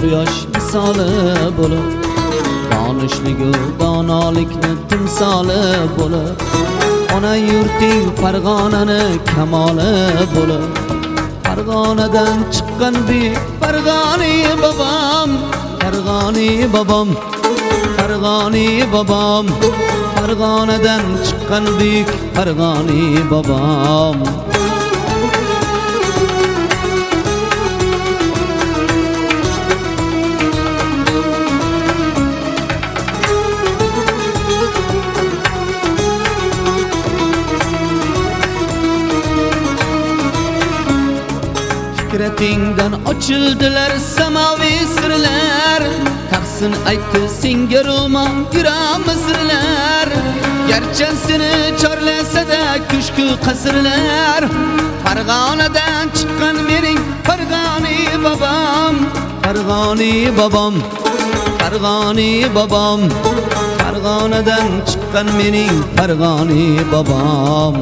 quyosh misoli bo'lib, donishligu donolikni timsoli bo'lib, ona yurting Farg'onani kamoli bo'lib, Farg'onadan chiqqan buyuk Farg'oni bobom, Farg'oni bobom, Farg'oni bobom, Farg'onadan chiqqan buyuk Farg'oni bobom. Fikretingdan ochildilar samaviy sirlar, tafsin aytdi senga ro'mon yuram misrlar. Garchi seni chorlasa-da kushku qasrlar, Farg'onadan chiqqan mening Farg'oni bobom, Farg'oni bobom, Farg'oni bobom, Farg'onadan chiqqan mening Farg'oni bobom.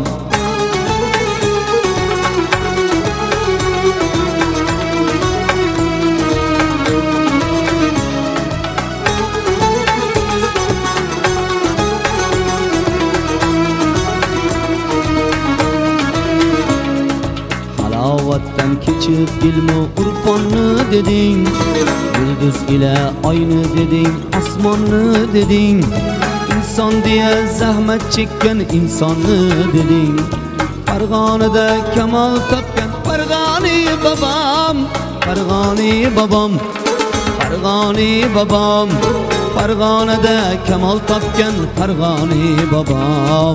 Halovatdan kechib ilmu urfonni deding, yulduz ila oyni deding, osmonni deding, inson deya zahmat chekkan insonni deding. Farg'onada kamol topgan Farg'oni bobom, Farg'oni bobom, Farg'oni bobom, Farg'onada kamol topgan Farg'oni bobom.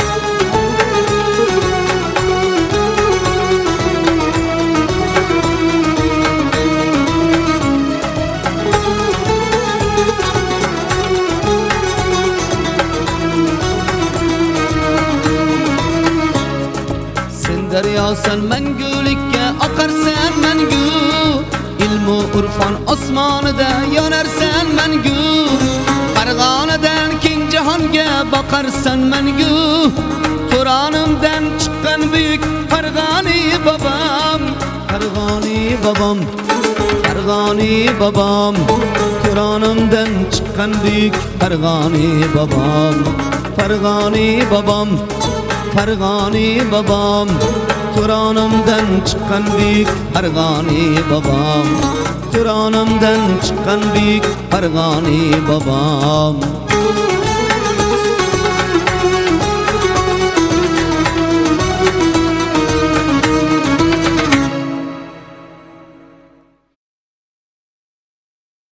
Daryosan mangulikka oqarsan mangu, ilmu urfon osmonida yonarsan mangu, Farg'onadan keng jahonga boqarsan mangu. To'ronimdan chiqqan buyuk Farg'oni bobom, Farg'oni bobom, Farg'oni bobom, To'ronimdan chiqqan buyuk Farg'oni bobom, Farg'oni bobom, Farg'oni bobom, To'ronimdan chiqqan buyuk Farg'oni bobom, To'ronimdan chiqqan buyuk Farg'oni bobom.